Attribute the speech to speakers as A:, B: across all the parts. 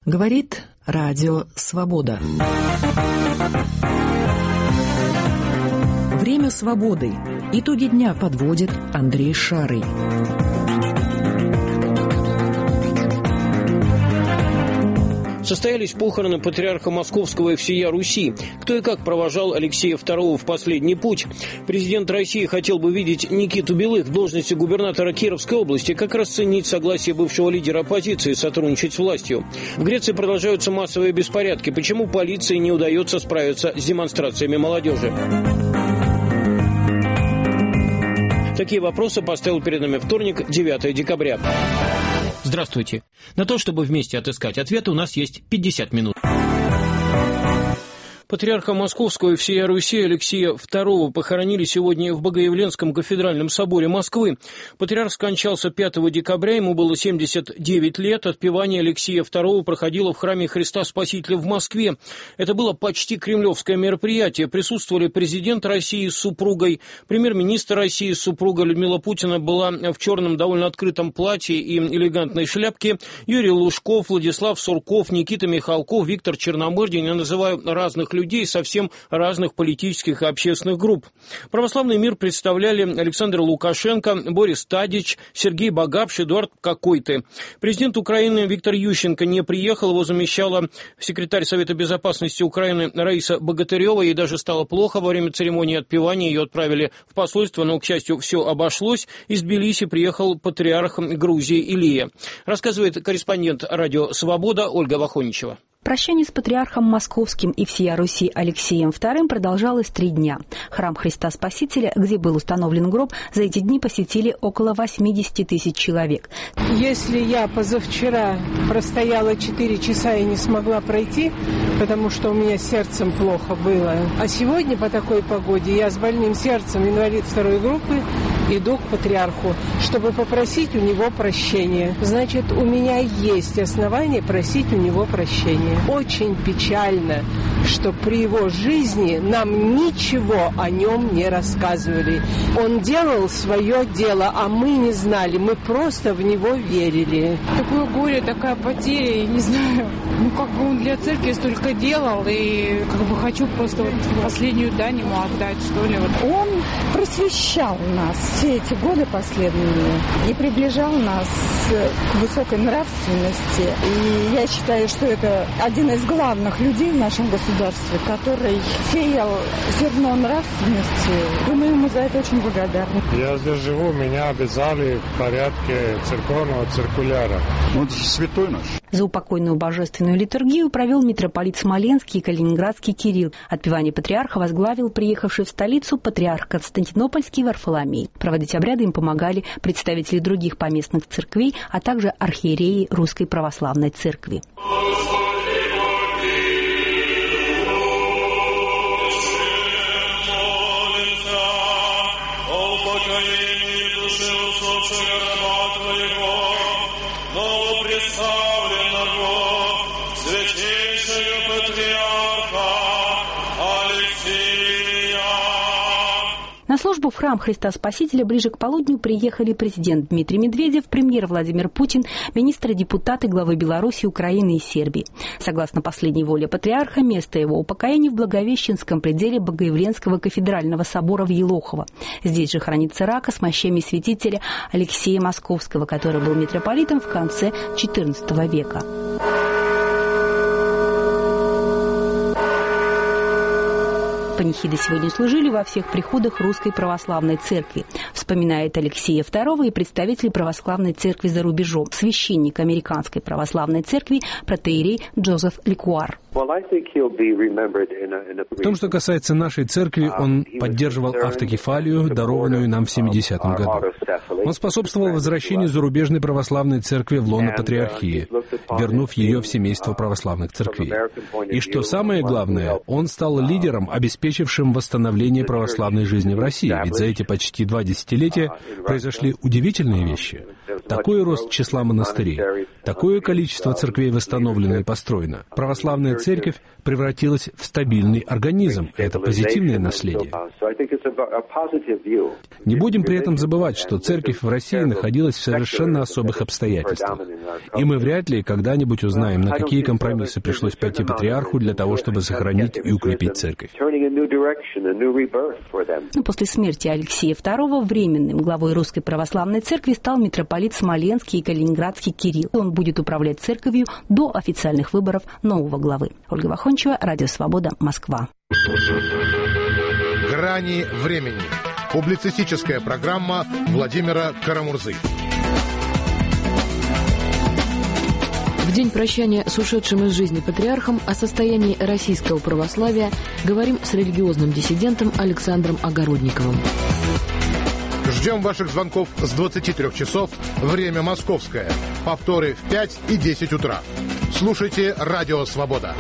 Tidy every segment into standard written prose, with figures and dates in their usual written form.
A: Говорит Радио Свобода. Время свободы. Итоги дня подводит Андрей Шарый.
B: Состоялись похороны патриарха Московского и всея Руси. Кто и как провожал Алексея II в последний путь? Президент России хотел бы видеть Никиту Белых в должности губернатора Кировской области. Как расценить согласие бывшего лидера оппозиции сотрудничать с властью? В Греции продолжаются массовые беспорядки. Почему полиции не удается справиться с демонстрациями молодежи? Такие вопросы поставил перед нами вторник, 9 декабря. Здравствуйте. На то, чтобы вместе отыскать ответы, у нас есть 50 минут. Патриарха Московского и всея Руси Алексея II похоронили сегодня в Богоявленском кафедральном соборе Москвы. Патриарх скончался 5 декабря, ему было 79 лет. Отпевание Алексея II проходило в храме Христа Спасителя в Москве. Это было почти кремлевское мероприятие. Присутствовали президент России с супругой, премьер-министр России с супругой. Людмила Путина была в черном довольно открытом платье и элегантной шляпке. Юрий Лужков, Владислав Сурков, Никита Михалков, Виктор Черномырдин. Я называю разных людей совсем разных политических и общественных групп. Православный мир представляли Александр Лукашенко, Борис Тадич, Сергей Багапш, Эдуард Какой-то. Президент Украины Виктор Ющенко не приехал, его замещала секретарь Совета Безопасности Украины Раиса Богатырева. Ей даже стало плохо во время церемонии отпевания, ее отправили в посольство, но, к счастью, все обошлось. Из Тбилиси приехал патриарх Грузии Илия. Рассказывает корреспондент Радио Свобода Ольга Вахоничева.
C: Прощание с патриархом Московским и всея Руси Алексеем II продолжалось 3 дня. Храм Христа Спасителя, где был установлен гроб, за эти дни посетили около 80 тысяч человек.
D: Если я позавчера простояла 4 часа и не смогла пройти, потому что у меня с сердцем плохо было, а сегодня по такой погоде я с больным сердцем, инвалид 2 группы, иду к патриарху, чтобы попросить у него прощения. Значит, у меня есть основания просить у него прощения. Очень печально, что при его жизни нам ничего о нем не рассказывали. Он делал свое дело, а мы не знали, мы просто в него верили.
E: Такое горе, такая потеря, я не знаю. Как бы он для церкви столько делал, и хочу просто последнюю дань ему отдать, что ли.
F: Он просвещал нас все эти годы последние и приближал нас к высокой нравственности. И я считаю, что это один из главных людей в нашем государстве, который сеял зерно нравственности. И мы ему за это очень благодарны.
G: Я здесь живу, меня обязали в порядке церковного циркуляра.
H: Он же святой наш.
C: Заупокойную божественную литургию провел митрополит Смоленский и Калининградский Кирилл. Отпевание патриарха возглавил приехавший в столицу патриарх Константинопольский Варфоломей. Проводить обряды им помогали представители других поместных церквей, а также архиереи Русской Православной Церкви. На службу в храм Христа Спасителя ближе к полудню приехали президент Дмитрий Медведев, премьер Владимир Путин, министры, депутаты, главы Беларуси, Украины и Сербии. Согласно последней воле патриарха, место его упокоения в Благовещенском пределе Богоявленского кафедрального собора в Елохово. Здесь же хранится рака с мощами святителя Алексея Московского, который был митрополитом в конце XIV века. Панихиды сегодня служили во всех приходах Русской Православной Церкви. Вспоминает Алексея II и представитель Православной Церкви за рубежом, священник Американской Православной Церкви, протоиерей Джозеф Ликуар.
I: В том, что касается нашей церкви, он поддерживал автокефалию, дарованную нам в 70-м году. Он способствовал возвращению зарубежной православной церкви в лоно патриархии, вернув ее в семейство православных церквей. И что самое главное, он стал лидером, обеспечившим восстановление православной жизни в России, ведь за эти почти 2 десятилетия произошли удивительные вещи. Такой рост числа монастырей, такое количество церквей восстановлено и построено. Православная церковь превратилась в стабильный организм. Это позитивное наследие. Не будем при этом забывать, что церковь в России находилась в совершенно особых обстоятельствах. И мы вряд ли когда-нибудь узнаем, на какие компромиссы пришлось пойти патриарху для того, чтобы сохранить и укрепить церковь.
C: После смерти Алексея II временным главой Русской Православной Церкви стал митрополит Смоленский и Калининградский Кирилл. Он будет управлять церковью до официальных выборов нового главы. Ольга Вахончева, Радио Свобода, Москва.
H: «Грани времени». Публицистическая программа Владимира Карамурзы.
A: В день прощания с ушедшим из жизни патриархом о состоянии российского православия говорим с религиозным диссидентом Александром Огородниковым.
H: Ждем ваших звонков с 23 часов, время московское. Повторы в 5 и 10 утра. Слушайте «Радио Свобода».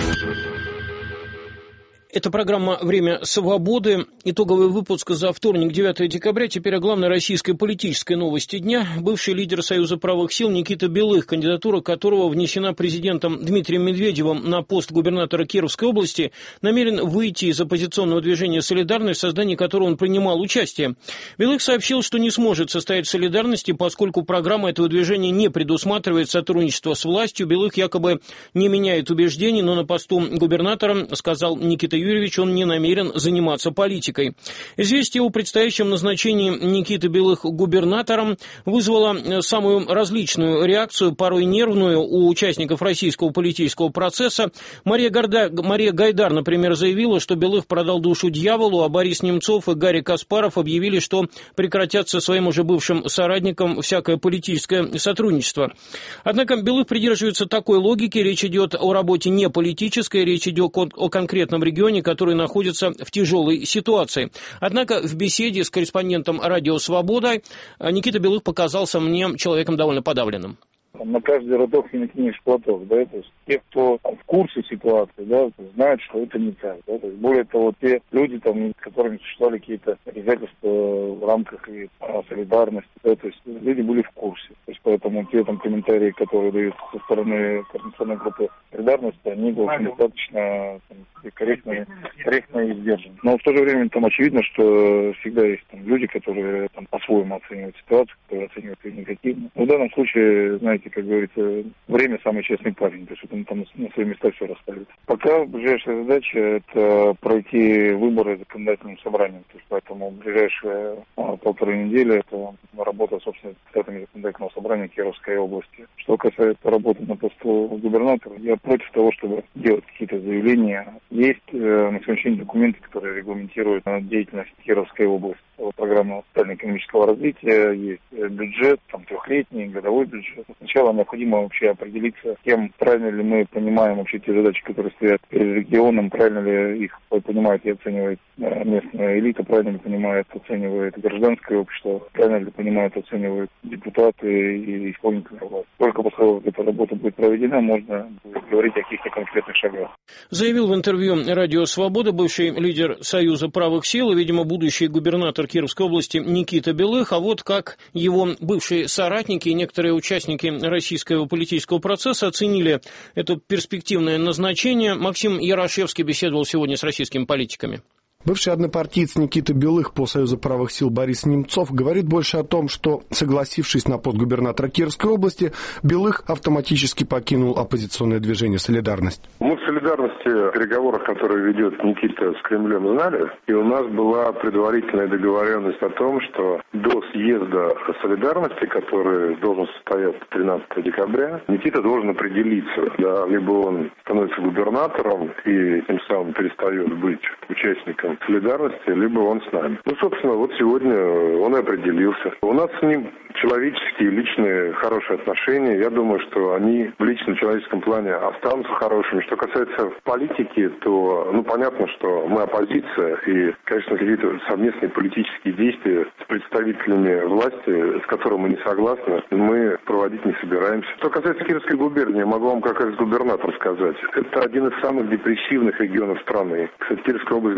B: Это программа «Время свободы». Итоговый выпуск за вторник, 9 декабря. Теперь о главной российской политической новости дня. Бывший лидер Союза правых сил Никита Белых, кандидатура которого внесена президентом Дмитрием Медведевым на пост губернатора Кировской области, намерен выйти из оппозиционного движения «Солидарность», в создании которого он принимал участие. Белых сообщил, что не сможет состоять в «Солидарности», поскольку программа этого движения не предусматривает сотрудничество с властью. Белых якобы не меняет убеждений, но на посту губернатора, сказал Никита Юрьевич, он не намерен заниматься политикой. Известие о предстоящем назначении Никиты Белых губернатором вызвало самую различную реакцию, порой нервную, у участников российского политического процесса. Мария Гайдар, например, заявила, что Белых продал душу дьяволу, а Борис Немцов и Гарри Каспаров объявили, что прекратят со своим уже бывшим соратником всякое политическое сотрудничество. Однако Белых придерживается такой логики: речь идет о работе не политической, речь идет о конкретном регионе, который находится в тяжелой ситуации. Однако в беседе с корреспондентом «Радио Свобода» Никита Белых показался мне человеком довольно подавленным.
J: На каждый родок не накинешь платок, да, то есть те, кто в курсе ситуации, да, знают, что это не так, да, то есть более того, те люди, там, с которыми существовали какие-то обязательства в рамках и солидарности, да, то есть люди были в курсе, то есть поэтому те там комментарии, которые дают со стороны координационной группы солидарности, они, в общем, достаточно корректно и сдержаны. Но в то же время там очевидно, что всегда есть там люди, которые там по-своему оценивают ситуацию, которые оценивают ее негативно. Но в данном случае, знаете, как говорится, время самый честный парень, то есть он там на свои места все расставит. Пока ближайшая задача — это пройти выборы законодательным собранием, то есть поэтому ближайшие полторы недели это работа, собственно, с депутатами законодательного собрания Кировской области. Что касается работы на посту губернатора, я против того, чтобы делать какие-то заявления. Есть на сегодняшний день документы, которые регламентируют деятельность Кировской области. Программа социально-экономического развития, есть бюджет, там трехлетний, годовой бюджет. Сначала необходимо вообще определиться, тем, правильно ли мы понимаем вообще те задачи, которые стоят перед регионом, правильно ли их понимает и оценивает местная элита, правильно ли понимает, оценивает гражданское общество, правильно ли понимает, оценивают депутаты и исполнительная власть. Только после того, как эта работа будет проведена, можно будет говорить о каких-то конкретных шагах.
B: Заявил в интервью «Радио Свобода» бывший лидер Союза правых сил и, видимо, будущий губернатор Кировской области Никита Белых, а вот как его бывшие соратники и некоторые участники российского политического процесса оценили это перспективное назначение. Максим Ярошевский беседовал сегодня с российскими политиками.
K: Бывший однопартиец Никита Белых по Союзу правых сил Борис Немцов говорит больше о том, что, согласившись на пост губернатора Кировской области, Белых автоматически покинул оппозиционное движение «Солидарность».
L: Мы в «Солидарности» в переговорах, которые ведет Никита с Кремлем, знали, и у нас была предварительная договоренность о том, что до съезда «Солидарности», который должен состояться 13 декабря, Никита должен определиться, да, либо он становится губернатором и тем самым перестает быть участником солидарности, либо он с нами. Ну, собственно, вот сегодня он и определился. У нас с ним человеческие, личные, хорошие отношения. Я думаю, что они в личном человеческом плане останутся хорошими. Что касается политики, то, понятно, что мы оппозиция, и, конечно, какие-то совместные политические действия с представителями власти, с которыми мы не согласны, мы проводить не собираемся. Что касается Кировской губернии, я могу вам как экс-губернатор сказать, это один из самых депрессивных регионов страны. Кстати, Кировская область граничила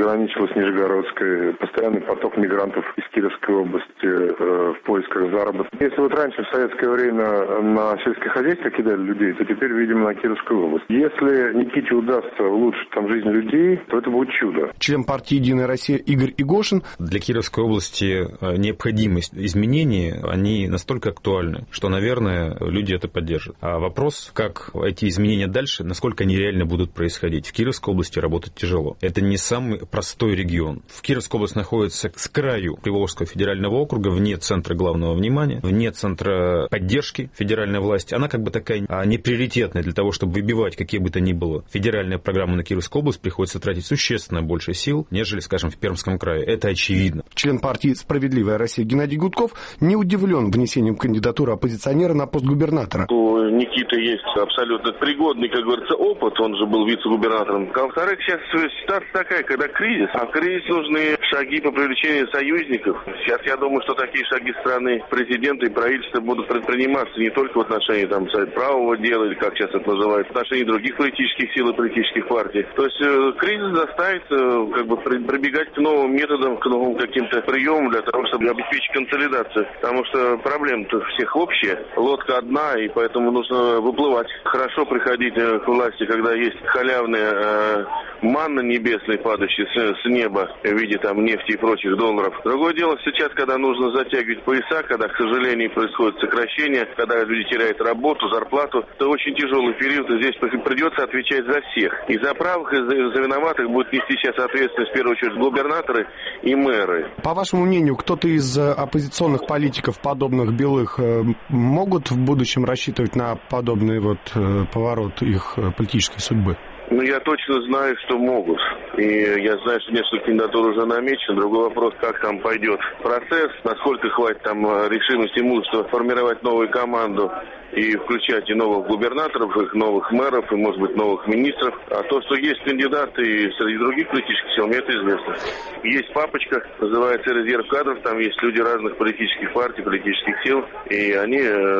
L: область Нижегородская, постоянный поток мигрантов из Кировской области в поисках заработка. Если вот раньше в советское время на сельское хозяйство кидали людей, то теперь, видимо, на Кировскую область. Если Никите удастся улучшить там жизнь людей, то это будет чудо.
K: Член партии «Единая Россия» Игорь Игошин.
M: Для Кировской области необходимость изменений, они настолько актуальны, что, наверное, люди это поддержат. А вопрос, как эти изменения дальше, насколько они реально будут происходить. В Кировской области работать тяжело. Это не самый простой регион. В Кировской области находится с краю Приволжского федерального округа, вне центра главного внимания, вне центра поддержки федеральной власти. Она как бы такая неприоритетная для того, чтобы выбивать какие бы то ни было федеральные программы на Кировскую область, приходится тратить существенно больше сил, нежели, скажем, в Пермском крае. Это очевидно.
K: Член партии «Справедливая Россия» Геннадий Гудков не удивлен внесением кандидатуры оппозиционера на пост губернатора.
N: У Никиты есть абсолютно пригодный, как говорится, опыт. Он же был вице-губернатором. А во-вторых, сейчас ситуация такая, когда кризис. А в кризис нужны шаги по привлечению союзников. Сейчас я думаю, что такие шаги страны президента и правительства будут предприниматься не только в отношении там правого дела, или как сейчас это называют, в отношении других политических сил и политических партий. То есть кризис заставит как бы прибегать к новым методам, к новым каким-то приемам для того, чтобы обеспечить консолидацию. Потому что проблема-то всех общая. Лодка одна, и поэтому нужно выплывать. Хорошо приходить к власти, когда есть халявная манна небесная, падающая с неба в виде там нефти и прочих долларов. Другое дело сейчас, когда нужно затягивать пояса, когда, к сожалению, происходит сокращение, когда люди теряют работу, зарплату, это очень тяжелый период, и здесь придется отвечать за всех. И за правых, и за виноватых будут нести сейчас ответственность, в первую очередь, губернаторы и мэры.
K: По вашему мнению, кто-то из оппозиционных политиков, подобных Белых, могут в будущем рассчитывать на подобный поворот их политической судьбы?
N: Ну, я точно знаю, что могут. И я знаю, что несколько кандидатур уже намечено. Другой вопрос, как там пойдет процесс, насколько хватит там решимости и мужества формировать новую команду и включать и новых губернаторов, и новых мэров, и, может быть, новых министров. А то, что есть кандидаты и среди других политических сил, мне это известно. Есть папочка, называется резерв кадров, там есть люди разных политических партий, политических сил, и они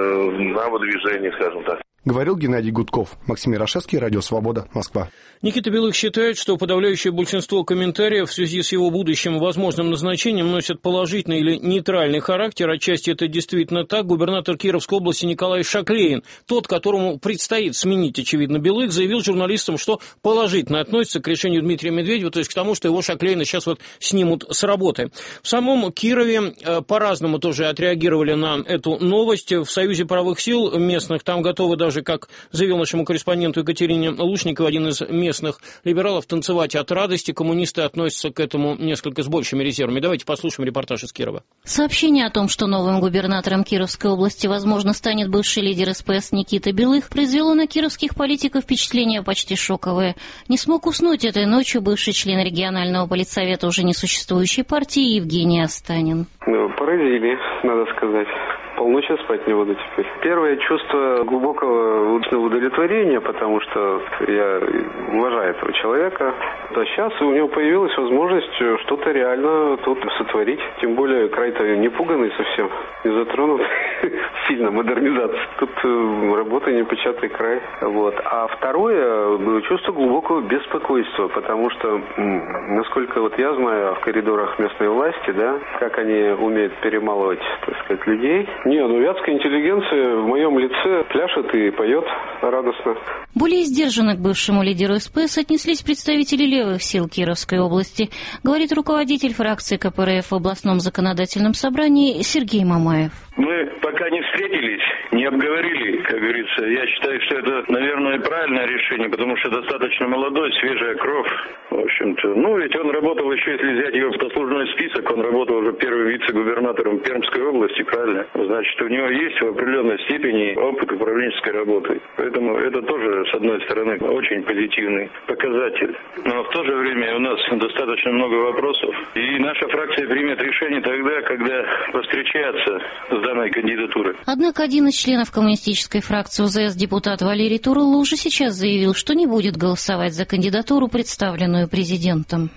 N: на выдвижении, скажем так.
K: Говорил Геннадий Гудков. Максим Ярошевский, Радио Свобода, Москва.
B: Никита Белых считает, что подавляющее большинство комментариев в связи с его будущим возможным назначением носят положительный или нейтральный характер. Отчасти это действительно так. Губернатор Кировской области Николай Шаклейн, тот, которому предстоит сменить, очевидно, Белых, заявил журналистам, что положительно относится к решению Дмитрия Медведева, то есть к тому, что его Шаклейна сейчас снимут с работы. В самом Кирове по-разному тоже отреагировали на эту новость. В Союзе правых сил местных там готовы даже, как заявил нашему корреспонденту Екатерине Лушниковой, один из местных либералов, танцевать от радости. Коммунисты относятся к этому несколько с большими резервами. Давайте послушаем репортаж из Кирова.
O: Сообщение о том, что новым губернатором Кировской области, возможно, станет бывший лидер СПС Никита Белых, произвело на кировских политиков впечатление почти шоковое. Не смог уснуть этой ночью бывший член регионального политсовета уже несуществующей партии Евгений Останин.
P: Поразили, надо сказать. Полночи спать не буду теперь. Первое чувство глубокого удовлетворения, потому что я уважаю этого человека. А сейчас у него появилась возможность что-то реально тут сотворить. Тем более край-то не пуганный совсем, не затронут сильно модернизация. Тут работа непочатый край. А второе, чувство глубокого беспокойства, потому что, насколько я знаю в коридорах местной власти, как они умеют перемалывать, так сказать, людей. Вятская интеллигенция в моем лице пляшет и поет радостно.
O: Более сдержанно к бывшему лидеру СПС отнеслись представители левых сил Кировской области, говорит руководитель фракции КПРФ в областном законодательном собрании Сергей Мамаев.
Q: Мы пока не встретились, не обговорили, как говорится. Я считаю, что это, наверное, правильное решение, потому что достаточно молодой, свежая кровь. В общем-то, ведь он работал еще, если взять его в послужной список, он работал уже первым вице-губернатором Пермской области, правильно? Значит, у него есть в определенной степени опыт управленческой работы. Поэтому это тоже, с одной стороны, очень позитивный показатель. Но в то же время у нас достаточно много вопросов. И наша фракция примет решение тогда, когда повстречается с данной кандидатурой.
O: Однако один из членов коммунистической фракции УЗС, депутат Валерий Турыло, уже сейчас заявил, что не будет голосовать за кандидатуру, представленную президентом.
R: Кто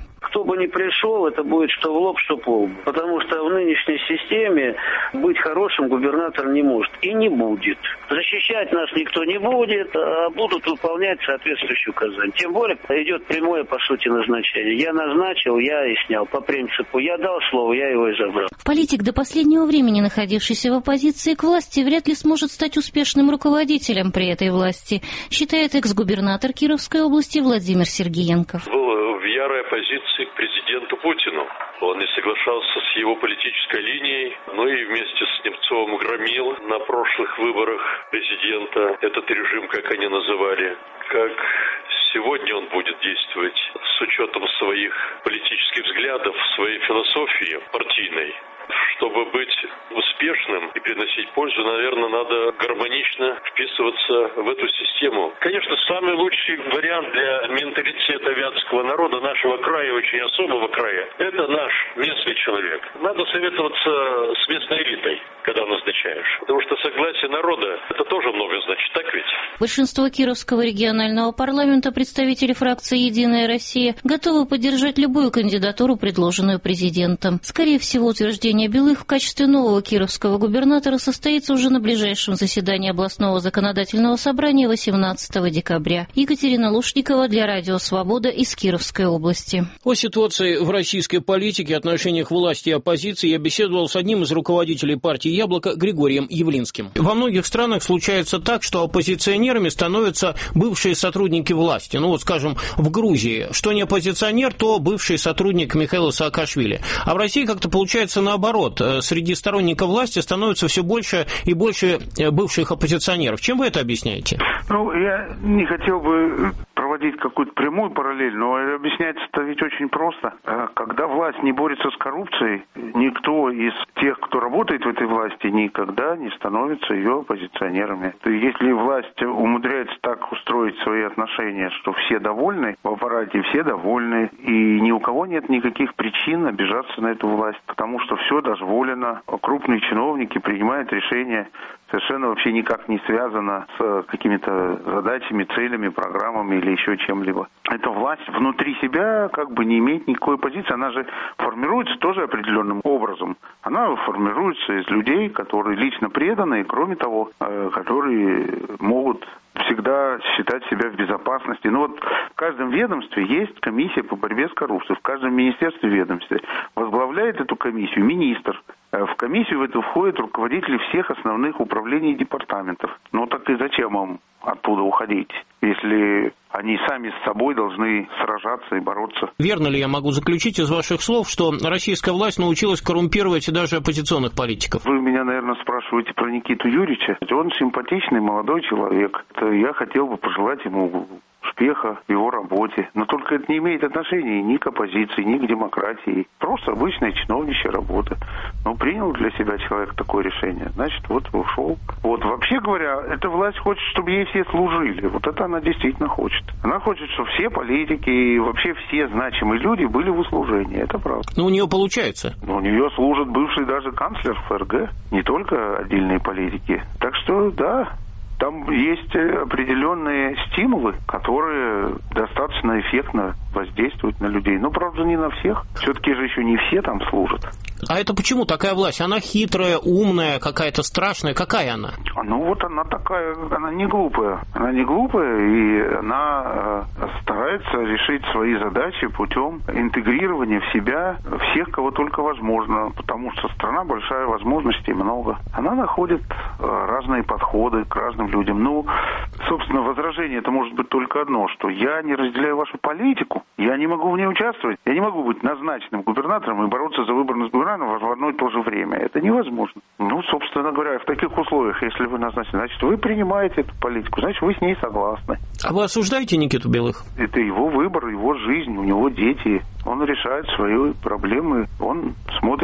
R: бы ни пришел, это будет что в лоб, что по лбу. Потому что в нынешней системе быть хорошим губернатор не может и не будет. Защищать нас никто не будет, а будут выполнять соответствующие указания. Тем более идет прямое, по сути, назначение. Я назначил, я и снял. По принципу, я дал слово, я его и забрал.
O: Политик, до последнего времени находившийся в оппозиции к власти, вряд ли сможет стать успешным руководителем при этой власти, считает экс-губернатор Кировской области Владимир Сергеенков.
S: Был в ярой оппозиции к президенту Путину. Он не соглашался с его политической линией, но и вместе с Немцовым громил на прошлых выборах президента этот режим, как они называли. Как сегодня он будет действовать с учетом своих политических взглядов, своей философии партийной. Чтобы быть успешным и приносить пользу, наверное, надо гармонично вписываться в эту систему. Конечно, самый лучший вариант для менталитета вятского народа, нашего края, очень особого края, это наш местный человек. Надо советоваться с местной элитой, когда назначаешь. Потому что согласие народа, это тоже много значит, так ведь?
O: Большинство Кировского регионального парламента, представители фракции «Единая Россия», готовы поддержать любую кандидатуру, предложенную президентом. Скорее всего, утверждение Белых в качестве нового кировского губернатора состоится уже на ближайшем заседании областного законодательного собрания 18 декабря. Екатерина Лушникова для Радио Свобода из Кировской области.
B: О ситуации в российской политике, отношениях власти и оппозиции я беседовал с одним из руководителей партии «Яблоко» Григорием Явлинским. Во многих странах случается так, что оппозиционерами становятся бывшие сотрудники власти. Ну вот, скажем, в Грузии, что не оппозиционер, то бывший сотрудник Михаила Саакашвили. А в России как-то получается наоборот. Среди сторонников власти становится все больше и больше бывших оппозиционеров. Чем вы это объясняете?
T: Ну, я не хотел бы проводить какую-то прямую параллель, но объясняется-то ведь очень просто. Когда власть не борется с коррупцией, никто из тех, кто работает в этой власти, никогда не становится ее оппозиционерами. Если власть умудряется так устроить свои отношения, что все довольны, в аппарате все довольны, и ни у кого нет никаких причин обижаться на эту власть, потому что все дозволено, крупные чиновники принимают решения, совершенно вообще никак не связано с какими-то задачами, целями, программами или еще чем-либо. Эта власть внутри себя как бы не имеет никакой позиции, она же формируется тоже определенным образом. Она формируется из людей, которые лично преданы, и кроме того, которые могут всегда считать себя в безопасности. Ну вот в каждом ведомстве есть комиссия по борьбе с коррупцией, в каждом министерстве ведомстве. Возглавляет эту комиссию министр. В комиссию в эту входят руководители всех основных управлений и департаментов. Ну так и зачем им оттуда уходить, если они сами с собой должны сражаться и бороться?
B: Верно ли я могу заключить из ваших слов, что российская власть научилась коррумпировать даже оппозиционных политиков?
T: Вы меня, наверное, спрашиваете про Никиту Юрьевича. Он симпатичный молодой человек. Я хотел бы пожелать ему успеха в его работе. Но только это не имеет отношения ни к оппозиции, ни к демократии. Просто обычная чиновничья работа. Но принял для себя человек такое решение. Значит, вот ушел. Вот вообще говоря, эта власть хочет, чтобы ей все служили. Вот это она действительно хочет. Она хочет, чтобы все политики и вообще все значимые люди были в услужении. Это правда.
B: Но у нее получается.
T: Но у нее служит бывший даже канцлер ФРГ. Не только отдельные политики. Так что, да, там есть определенные стимулы, которые достаточно эффектно воздействуют на людей. Но, правда, не на всех. Все-таки же еще не все там служат.
B: А это почему такая власть? Она хитрая, умная, какая-то страшная. Какая она?
T: Ну вот она такая, она не глупая. Она не глупая, и она старается решить свои задачи путем интегрирования в себя всех, кого только возможно. Потому что страна большая, возможностей много. Она находит разные подходы к разным людям. Ну, собственно, возражение это может быть только одно, что я не разделяю вашу политику, я не могу в ней участвовать, я не могу быть назначенным губернатором и бороться за выборность губернатора в одно и то же время. Это невозможно. Ну, собственно говоря, в таких условиях, если вы назначены, значит, вы принимаете эту политику, значит, вы с ней согласны.
B: А вы осуждаете Никиту Белых?
T: Это его выбор, его жизнь, у него дети. Он решает свои проблемы, он смотрит,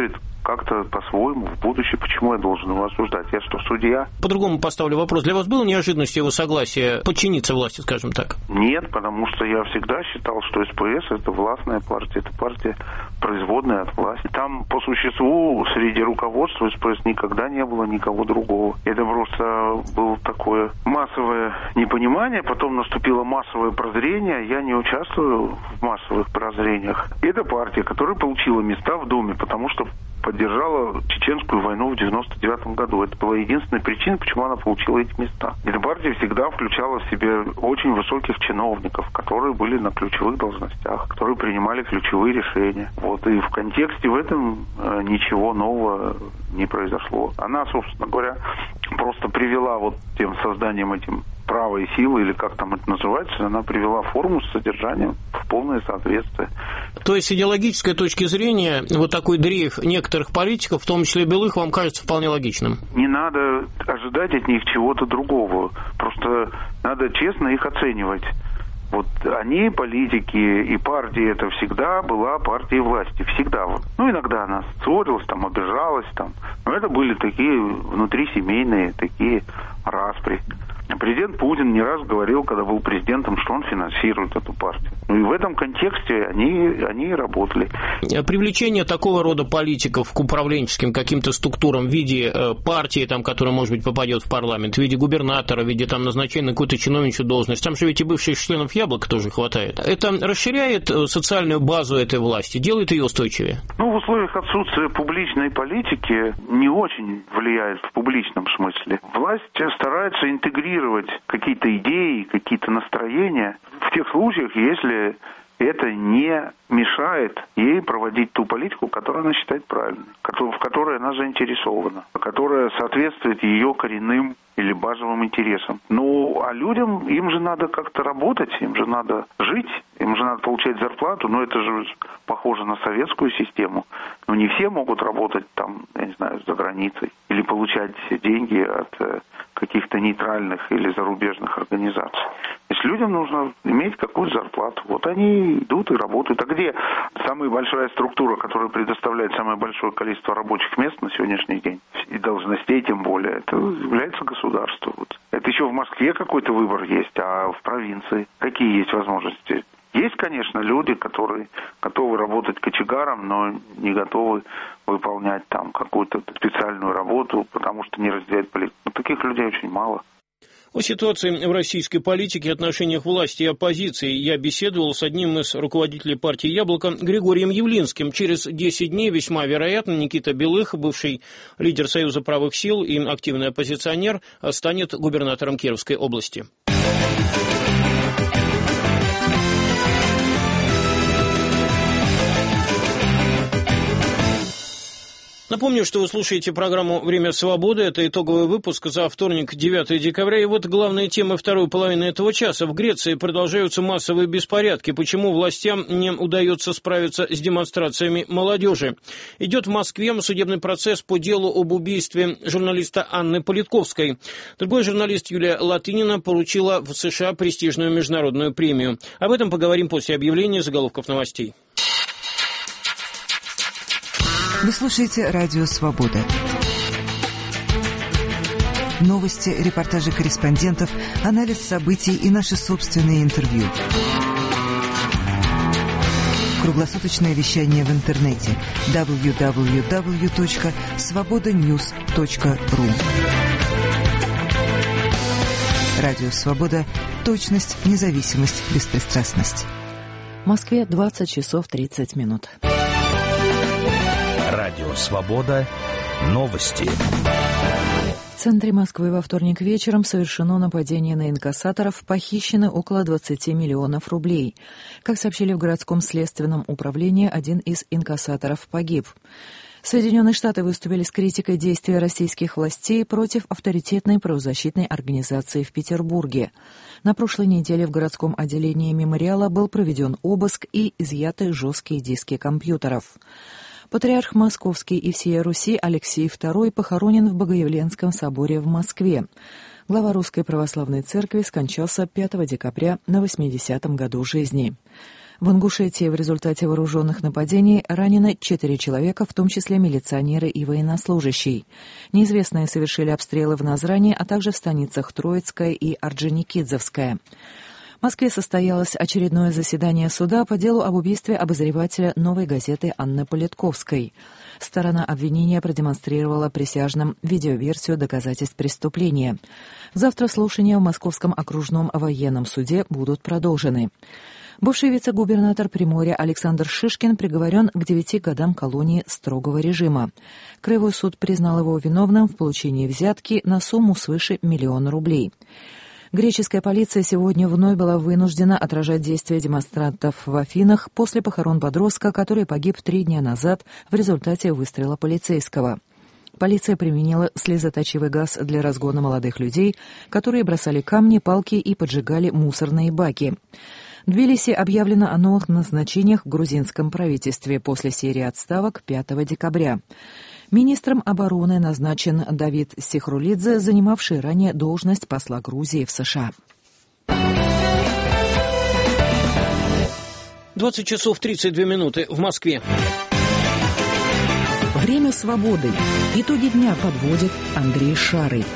T: как-то по-своему в будущее. Почему я должен его осуждать? Я что, судья?
B: По-другому поставлю вопрос. Для вас было неожиданностью его согласия подчиниться власти, скажем так?
T: Нет, потому что я всегда считал, что СПС – это властная партия, это партия производная от власти. Там по существу среди руководства СПС никогда не было никого другого. Это просто было такое массовое непонимание, потом наступило массовое прозрение. Я не участвую в массовых прозрениях. Это партия, которая получила места в Думе, потому что поддержала Чеченскую войну в 99 году. Это была единственная причина, почему она получила эти места. Эта партия всегда включала в себе очень высоких чиновников, которые были на ключевых должностях, которые принимали ключевые решения. Вот. И в контексте в этом ничего нового не произошло. Она, собственно говоря, просто привела вот тем созданием этим правой силы, или как там это называется, она привела форму с содержанием в полное соответствие.
B: То есть с идеологической точки зрения вот такой дрейф некоторых политиков, в том числе белых, вам кажется вполне логичным?
T: Не надо ожидать от них чего-то другого. Просто надо честно их оценивать. Вот они, политики и партии, это всегда была партией власти. Всегда. Ну, иногда она ссорилась, там, обижалась, там. Но это были такие внутрисемейные, такие распри. Президент Путин не раз говорил, когда был президентом, что он финансирует эту партию. Ну и в этом контексте они и работали.
B: Привлечение такого рода политиков к управленческим каким-то структурам в виде партии, там, которая, может быть, попадет в парламент, в виде губернатора, в виде там, назначения на какую-то чиновничью должность, там же ведь и бывших членов «Яблока» тоже хватает. Это расширяет социальную базу этой власти, делает ее устойчивее?
T: Ну, в условиях отсутствия публичной политики не очень влияет в публичном смысле. Власть старается интегрировать какие-то идеи, какие-то настроения в тех случаях, если это не мешает ей проводить ту политику, которую она считает правильной, в которой она заинтересована, которая соответствует ее коренным или базовым интересам. Ну, а людям, им же надо как-то работать, им же надо жить, им же надо получать зарплату, но это же похоже на советскую систему. Но не все могут работать там, я не знаю, за границей или получать деньги от каких-то нейтральных или зарубежных организаций. То есть людям нужно иметь какую-то зарплату. Вот они идут и работают. А где самая большая структура, которая предоставляет самое большое количество рабочих мест на сегодняшний день, и должностей тем более, это является государство. Вот. Это еще в Москве какой-то выбор есть, а в провинции какие есть возможности? Есть, конечно, люди, которые готовы работать кочегаром, но не готовы выполнять там какую-то специальную работу, потому что не разделяют политику. Но таких людей очень мало.
B: О ситуации в российской политике и отношениях власти и оппозиции я беседовал с одним из руководителей партии «Яблоко» Григорием Явлинским. Через 10 дней, весьма вероятно, Никита Белых, бывший лидер Союза правых сил и активный оппозиционер, станет губернатором Кировской области. Напомню, что вы слушаете программу «Время свободы». Это итоговый выпуск за вторник, 9 декабря. И вот главные темы второй половины этого часа. В Греции продолжаются массовые беспорядки. Почему властям не удается справиться с демонстрациями молодежи? Идет в Москве судебный процесс по делу об убийстве журналиста Анны Политковской. Другой журналист Юлия Латынина получила в США престижную международную премию. Об этом поговорим после объявления заголовков новостей.
U: Вы слушаете «Радио Свобода». Новости, репортажи корреспондентов, анализ событий и наши собственные интервью. Круглосуточное вещание в интернете www.svobodanews.ru. Радио Свобода. Точность, независимость, беспристрастность.
A: В Москве 20 часов 30 минут.
V: Радио «Свобода». Новости.
A: В центре Москвы во вторник вечером совершено нападение на инкассаторов, похищены около 20 миллионов рублей. Как сообщили в городском следственном управлении, один из инкассаторов погиб. Соединенные Штаты выступили с критикой действий российских властей против авторитетной правозащитной организации в Петербурге. На прошлой неделе в городском отделении мемориала был проведен обыск и изъяты жесткие диски компьютеров. Патриарх Московский и всея Руси Алексей II похоронен в Богоявленском соборе в Москве. Глава Русской Православной Церкви скончался 5 декабря на 80-м году жизни. В Ингушетии в результате вооруженных нападений ранены 4 человека, в том числе милиционеры и военнослужащий. Неизвестные совершили обстрелы в Назране, а также в станицах Троицкая и Орджоникидзевская. В Москве состоялось очередное заседание суда по делу об убийстве обозревателя «Новой газеты» Анны Политковской. Сторона обвинения продемонстрировала присяжным видеоверсию доказательств преступления. Завтра слушания в Московском окружном военном суде будут продолжены. Бывший вице-губернатор Приморья Александр Шишкин приговорен к 9 годам колонии строгого режима. Краевой суд признал его виновным в получении взятки на сумму свыше 1 миллиона рублей. Греческая полиция сегодня вновь была вынуждена отражать действия демонстрантов в Афинах после похорон подростка, который погиб 3 дня назад в результате выстрела полицейского. Полиция применила слезоточивый газ для разгона молодых людей, которые бросали камни, палки и поджигали мусорные баки. В Тбилиси объявлено о новых назначениях в грузинском правительстве после серии отставок 5 декабря. Министром обороны назначен Давид Сихрулидзе, занимавший ранее должность посла Грузии в США.
B: 20 часов 32 минуты в Москве.
A: Время свободы. Итоги дня подводит Андрей Шарый.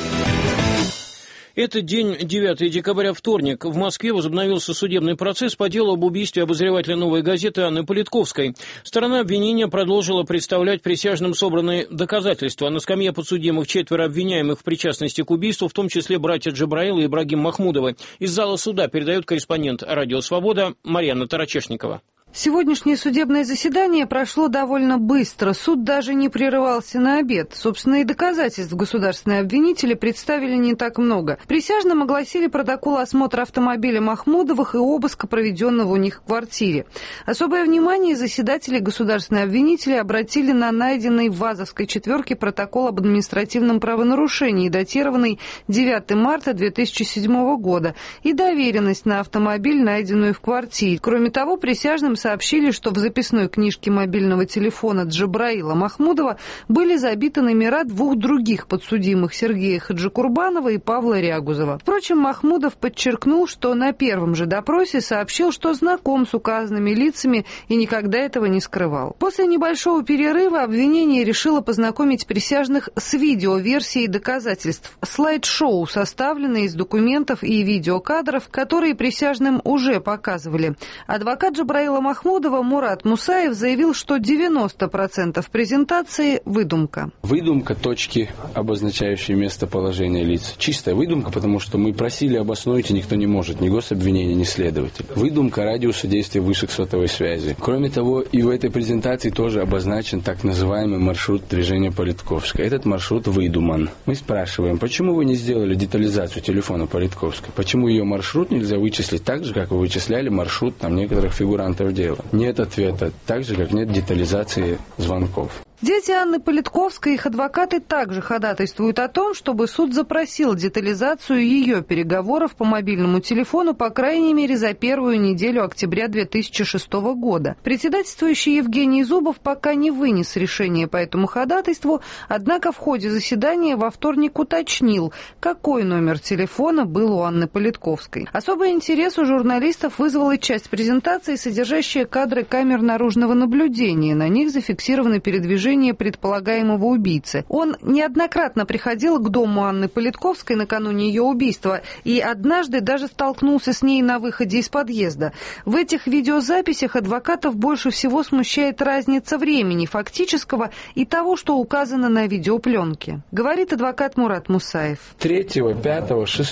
B: Это день 9 декабря, вторник. В Москве возобновился судебный процесс по делу об убийстве обозревателя «Новой газеты» Анны Политковской. Сторона обвинения продолжила представлять присяжным собранные доказательства. На скамье подсудимых 4 обвиняемых в причастности к убийству, в том числе братья Джабраил и Ибрагим Махмудовы. Из зала суда передает корреспондент «Радио Свобода» Марьяна Тарачешникова.
D: Сегодняшнее судебное заседание прошло довольно быстро. Суд даже не прерывался на обед. Собственно, и доказательств государственные обвинители представили не так много. Присяжным огласили протокол осмотра автомобиля Махмудовых и обыска, проведенного у них в квартире. Особое внимание заседатели государственные обвинители обратили на найденный в Вазовской четверке протокол об административном правонарушении, датированный 9 марта 2007 года, и доверенность на автомобиль, найденную в квартире. Кроме того, присяжным сообщили, что в записной книжке мобильного телефона Джабраила Махмудова были забиты номера 2 других подсудимых, Сергея Хаджикурбанова и Павла Рягузова. Впрочем, Махмудов подчеркнул, что на первом же допросе сообщил, что знаком с указанными лицами и никогда этого не скрывал. После небольшого перерыва обвинение решило познакомить присяжных с видеоверсией доказательств. Слайд-шоу, составленное из документов и видеокадров, которые присяжным уже показывали. Адвокат Джабраила Махмудова Мурат Мусаев заявил, что 90% презентации – выдумка.
E: Выдумка точки, обозначающие местоположение лиц. Чистая выдумка, потому что мы просили обосновать, и никто не может, ни гособвинение, ни следователь. Выдумка радиуса действия вышек сотовой связи. Кроме того, и в этой презентации тоже обозначен так называемый маршрут движения Политковской. Этот маршрут выдуман. Мы спрашиваем, почему вы не сделали детализацию телефона Политковской? Почему ее маршрут нельзя вычислить так же, как вы вычисляли маршрут некоторых фигурантов дела? Нет ответа, так же, как нет детализации звонков.
D: Дети Анны Политковской и их адвокаты также ходатайствуют о том, чтобы суд запросил детализацию ее переговоров по мобильному телефону, по крайней мере, за первую неделю октября 2006 года. Председательствующий Евгений Зубов пока не вынес решение по этому ходатайству, однако в ходе заседания во вторник уточнил, какой номер телефона был у Анны Политковской. Особый интерес у журналистов вызвала часть презентации, содержащая кадры камер наружного наблюдения. На них зафиксированы передвижения предполагаемого убийцы. Он неоднократно приходил к дому Анны Политковской накануне ее убийства и однажды даже столкнулся с ней на выходе из подъезда. В этих видеозаписях адвокатов больше всего смущает разница времени фактического и того, что указано на видеопленке. Говорит адвокат Мурат Мусаев.
E: 3, 5, 6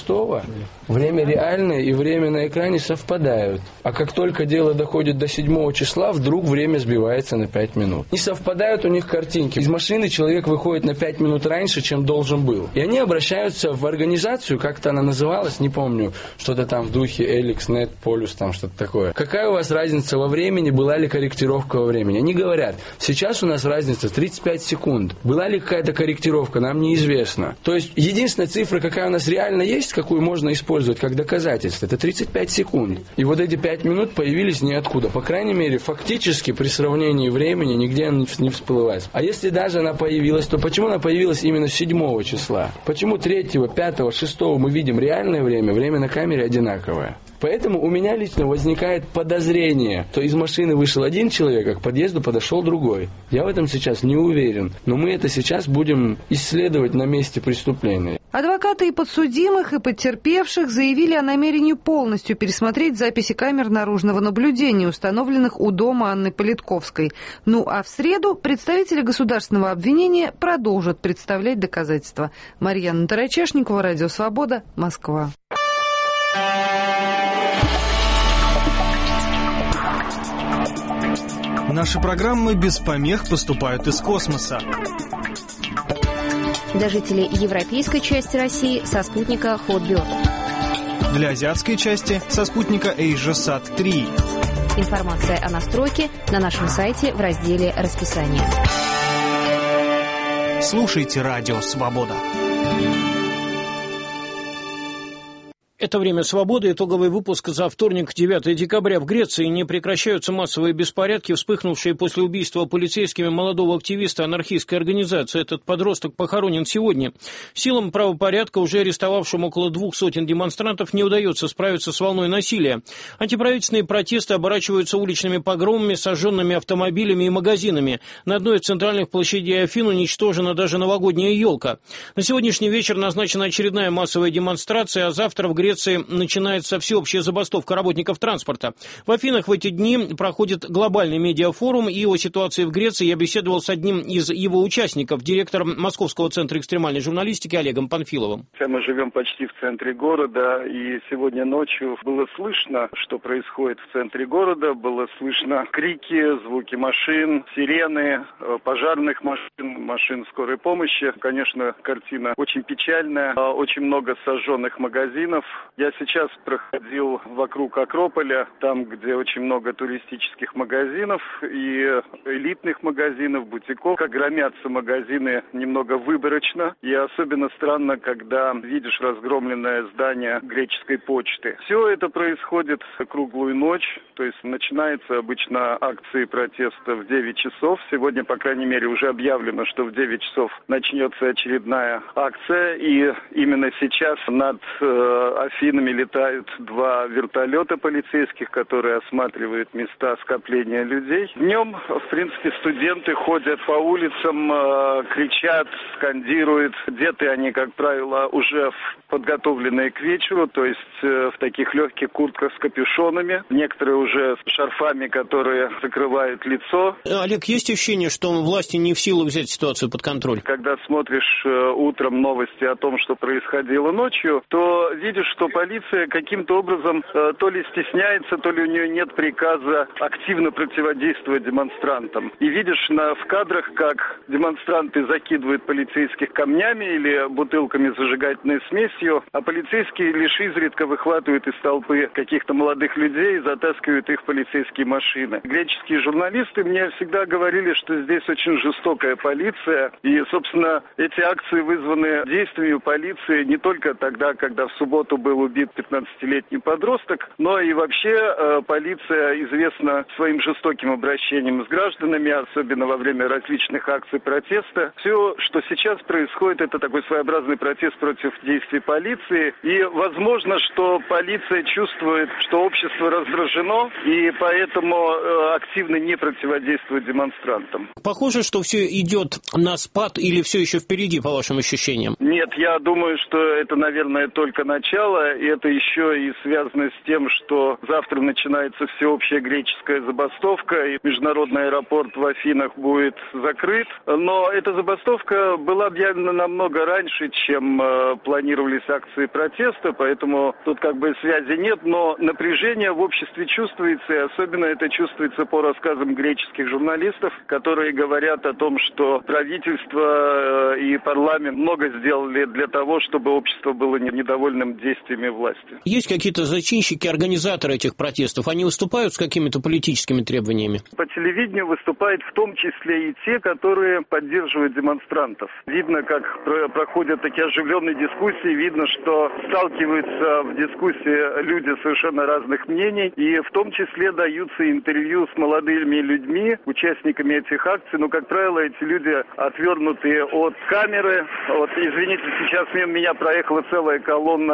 E: время реальное и время на экране совпадают. А как только дело доходит до 7 числа, вдруг время сбивается на 5 минут. Не совпадают у них картинки. Из машины человек выходит на 5 минут раньше, чем должен был. И они обращаются в организацию, как-то она называлась, не помню, что-то там в духе Эликс.нет, Полюс, там что-то такое. Какая у вас разница во времени, была ли корректировка во времени? Они говорят, сейчас у нас разница 35 секунд. Была ли какая-то корректировка, нам неизвестно. То есть единственная цифра, какая у нас реально есть, какую можно использовать как доказательство, это 35 секунд. И вот эти 5 минут появились ниоткуда. По крайней мере, фактически при сравнении времени нигде не всплывает. А если даже она появилась, то почему она появилась именно 7 числа? Почему 3, 5, 6 мы видим реальное время, время на камере одинаковое? Поэтому у меня лично возникает подозрение, что из машины вышел один человек, а к подъезду подошел другой. Я в этом сейчас не уверен, но мы это сейчас будем исследовать на месте преступления.
D: Адвокаты и подсудимых, и потерпевших заявили о намерении полностью пересмотреть записи камер наружного наблюдения, установленных у дома Анны Политковской. Ну а в среду представители государственного обвинения продолжат представлять доказательства. Марьяна Тарачешникова, Радио Свобода, Москва.
F: Наши программы без помех поступают из космоса.
G: Для жителей европейской части России со спутника Hotbird.
F: Для азиатской части со спутника AsiaSat-3.
G: Информация о настройке на нашем сайте в разделе «Расписание».
F: Слушайте Радио Свобода.
B: Это «Время свободы». Итоговый выпуск за вторник, 9 декабря. В Греции не прекращаются массовые беспорядки, вспыхнувшие после убийства полицейскими молодого активиста анархистской организации. Этот подросток похоронен сегодня. Силам правопорядка, уже арестовавшим около 200 демонстрантов, не удается справиться с волной насилия. Антиправительственные протесты оборачиваются уличными погромами, сожженными автомобилями и магазинами. На одной из центральных площадей Афин уничтожена даже новогодняя елка. На сегодняшний вечер назначена очередная массовая демонстрация, а завтра в Греции начинается всеобщая забастовка работников транспорта. В Афинах в эти дни проходит глобальный медиафорум, и о ситуации в Греции я беседовал с одним из его участников, директором Московского центра экстремальной журналистики Олегом Панфиловым.
W: Мы живем почти в центре города, и сегодня ночью было слышно, что происходит в центре города, было слышно крики, звуки машин, сирены, пожарных машин, машин скорой помощи. Конечно, картина очень печальная, очень много сожженных магазинов. Я сейчас проходил вокруг Акрополя, там, где очень много туристических магазинов и элитных магазинов, бутиков. Как громятся магазины немного выборочно. И особенно странно, когда видишь разгромленное здание греческой почты. Все это происходит круглую ночь. То есть начинается обычно акции протеста в 9 часов. Сегодня, по крайней мере, уже объявлено, что в 9 часов начнется очередная акция. И именно сейчас над Афинами летают 2 вертолета полицейских, которые осматривают места скопления людей. Днем, в принципе, студенты ходят по улицам, кричат, скандируют. Одеты они, как правило, уже подготовленные к вечеру, то есть в таких легких куртках с капюшонами. Некоторые уже с шарфами, которые закрывают лицо.
B: Олег, есть ощущение, что власти не в силах взять ситуацию под контроль?
W: Когда смотришь утром новости о том, что происходило ночью, то видишь, что полиция каким-то образом то ли стесняется, то ли у нее нет приказа активно противодействовать демонстрантам. И видишь в кадрах, как демонстранты закидывают полицейских камнями или бутылками с зажигательной смесью, а полицейские лишь изредка выхватывают из толпы каких-то молодых людей и затаскивают их в полицейские машины. Греческие журналисты мне всегда говорили, что здесь очень жестокая полиция. И, собственно, эти акции вызваны действиями полиции не только тогда, когда в субботу был убит 15-летний подросток, но и вообще полиция известна своим жестоким обращением с гражданами, особенно во время различных акций протеста. Все, что сейчас происходит, это такой своеобразный протест против действий полиции. И возможно, что полиция чувствует, что общество раздражено, и поэтому активно не противодействует демонстрантам.
B: Похоже, что все идет на спад или все еще впереди, по вашим ощущениям?
W: Нет, я думаю, что это, наверное, только начало, и это еще и связано с тем, что завтра начинается всеобщая греческая забастовка, и международный аэропорт в Афинах будет закрыт. Но эта забастовка была объявлена намного раньше, чем планировались акции протеста, поэтому тут как бы связи нет, но напряжение в обществе чувствуется, и особенно это чувствуется по рассказам греческих журналистов, которые говорят о том, что правительство и парламент много сделали для того, чтобы общество было недовольным действиями власти.
B: Есть какие-то зачинщики, организаторы этих протестов? Они выступают с какими-то политическими требованиями?
W: По телевидению выступают в том числе и те, которые поддерживают демонстрантов. Видно, как проходят такие оживленные дискуссии, видно, что сталкиваются в дискуссии люди совершенно разных мнений, и в том числе даются интервью с молодыми людьми, участниками этих акций, но, как правило, эти люди отвернутые от камеры. Вот, извините, сейчас мимо меня проехала целая колонна полицейских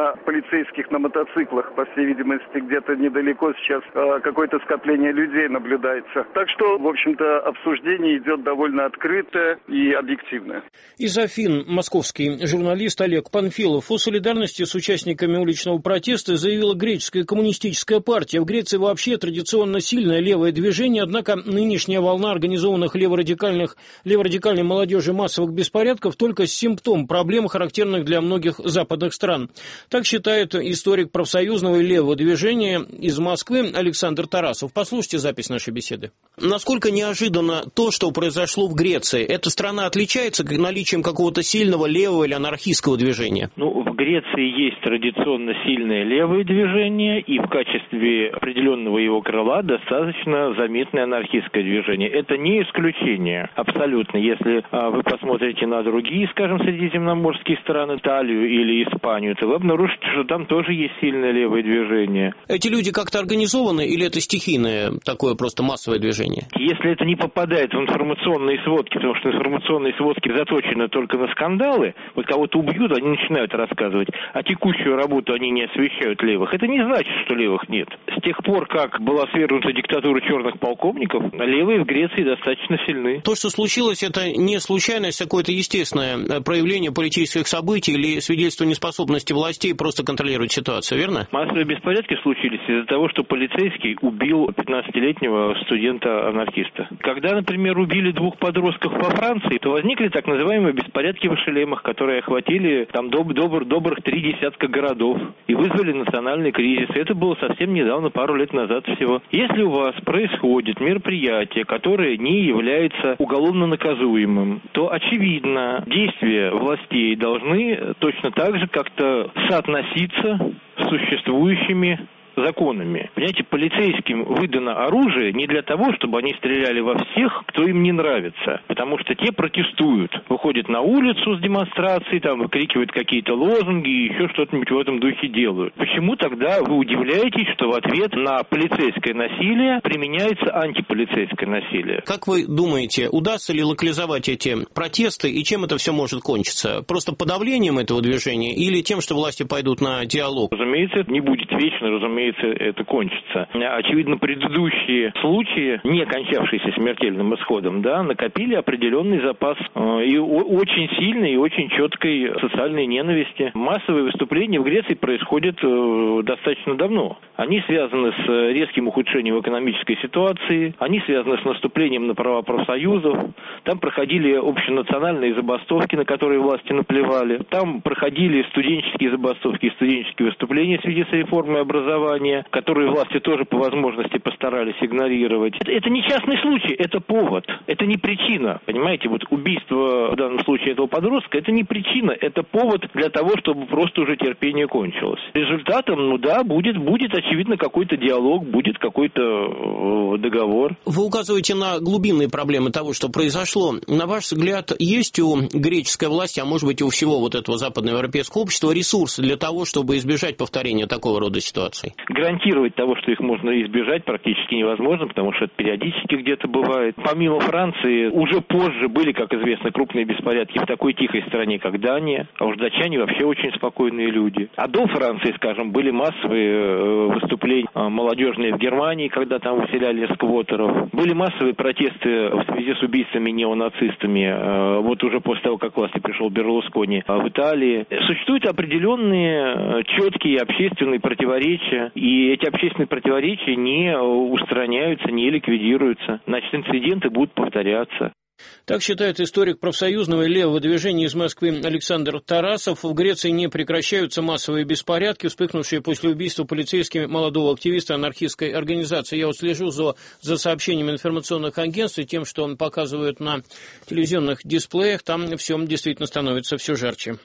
W: полицейских на мотоциклах. По всей видимости, где-то недалеко сейчас какое-то скопление людей наблюдается. Так что, в общем-то, обсуждение идет довольно открытое и объективное.
B: Из Афин московский журналист Олег Панфилов о солидарности с участниками уличного протеста заявила греческая коммунистическая партия. В Греции вообще традиционно сильное левое движение, однако нынешняя волна организованных леворадикальной молодежи массовых беспорядков только симптом проблем, характерных для многих западных стран. Так считает историк профсоюзного и левого движения из Москвы Александр Тарасов. Послушайте запись нашей беседы. Насколько неожиданно то, что произошло в Греции? Эта страна отличается наличием какого-то сильного левого или анархистского движения?
C: В Греции есть традиционно сильное левое движение, и в качестве определенного его крыла достаточно заметное анархистское движение. Это не исключение, абсолютно. Если вы посмотрите на другие, скажем, средиземноморские страны, Италию или Испанию, то вы обнаружите, что там тоже есть сильное левое движение.
B: Эти люди как-то организованы или это стихийное, такое просто массовое движение?
C: Если это не попадает в информационные сводки, потому что информационные сводки заточены только на скандалы, вот кого-то убьют, они начинают рассказывать, а текущую работу они не освещают левых. Это не значит, что левых нет. С тех пор, как была свергнута диктатура черных полковников, левые в Греции достаточно сильны.
B: То, что случилось, это не случайность, а какое-то естественное проявление политических событий или свидетельство неспособности властей просто контролировать ситуацию, верно?
C: Массовые беспорядки случились из-за того, что полицейский убил 15-летнего студента-анархиста. Когда, например, убили 2 подростков во Франции, то возникли так называемые беспорядки в Эшелемах, которые охватили там добрых 3 десятка городов и вызвали национальный кризис. Это было совсем недавно, пару лет назад всего. Если у вас происходит мероприятие, которое не является уголовно наказуемым, то, очевидно, действия властей должны точно так же как-то соотноситься с существующими законами. Понимаете, полицейским выдано оружие не для того, чтобы они стреляли во всех, кто им не нравится, потому что те протестуют, выходят на улицу с демонстрацией, там выкрикивают какие-то лозунги и еще что-нибудь в этом духе делают. Почему тогда вы удивляетесь, что в ответ на полицейское насилие применяется антиполицейское насилие?
B: Как вы думаете, удастся ли локализовать эти протесты и чем это все может кончиться? Просто подавлением этого движения или тем, что власти пойдут на диалог?
C: Разумеется, это не будет вечно, разумеется, это кончится. Очевидно, предыдущие случаи, не кончавшиеся смертельным исходом, накопили определенный запас и очень сильной и очень четкой социальной ненависти. Массовые выступления в Греции происходят достаточно давно. Они связаны с резким ухудшением экономической ситуации, они связаны с наступлением на права профсоюзов. Там проходили общенациональные забастовки, на которые власти наплевали. Там проходили студенческие забастовки и студенческие выступления в связи с реформой образования, которые власти тоже по возможности постарались игнорировать. Это не частный случай, это повод, это не причина. Понимаете, вот убийство в данном случае этого подростка, это не причина, это повод для того, чтобы просто уже терпение кончилось. Результатом, будет очевидно какой-то диалог, будет какой-то договор.
B: Вы указываете на глубинные проблемы того, что произошло. На ваш взгляд, есть у греческой власти, а может быть и у всего вот этого западноевропейского общества ресурсы для того, чтобы избежать повторения такого рода ситуаций?
C: Гарантировать того, что их можно избежать, практически невозможно, потому что это периодически где-то бывает. Помимо Франции, уже позже были, как известно, крупные беспорядки в такой тихой стране, как Дания. А уж датчане вообще очень спокойные люди. А до Франции, скажем, были массовые выступления молодежные в Германии, когда там выселяли сквотеров. Были массовые протесты в связи с убийствами неонацистами, вот уже после того, как к власти пришел Берлускони в Италии. Существуют определенные четкие общественные противоречия, и эти общественные противоречия не устраняются, не ликвидируются. Значит, инциденты будут повторяться.
B: Так считает историк профсоюзного и левого движения из Москвы Александр Тарасов. В Греции не прекращаются массовые беспорядки, вспыхнувшие после убийства полицейскими молодого активиста анархистской организации. Я вот слежу за сообщениями информационных агентств и тем, что он показывает на телевизионных дисплеях. Там все действительно становится все жарче.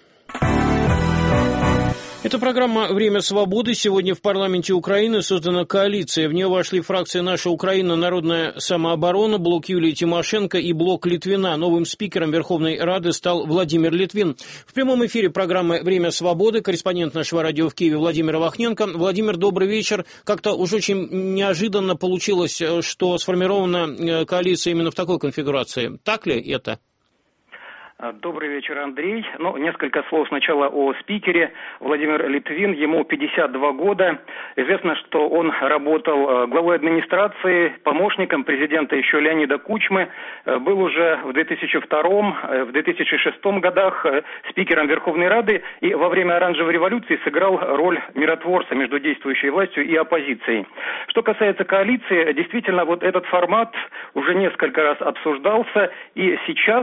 B: Это программа «Время свободы». Сегодня в парламенте Украины создана коалиция. В нее вошли фракции «Наша Украина», «Народная самооборона», блок Юлии Тимошенко и блок Литвина. Новым спикером Верховной Рады стал Владимир Литвин. В прямом эфире программы «Время свободы» корреспондент нашего радио в Киеве Владимир Вахненко. Владимир, добрый вечер. Как-то уж очень неожиданно получилось, что сформирована коалиция именно в такой конфигурации. Так ли это?
H: Добрый вечер, Андрей. Несколько слов сначала о спикере. Владимир Литвин, ему 52 года. Известно, что он работал главой администрации, помощником президента еще Леонида Кучмы. Был уже в 2002, в 2006 годах спикером Верховной Рады и во время Оранжевой революции сыграл роль миротворца между действующей властью и оппозицией. Что касается коалиции, действительно, вот этот формат уже несколько раз обсуждался, и сейчас,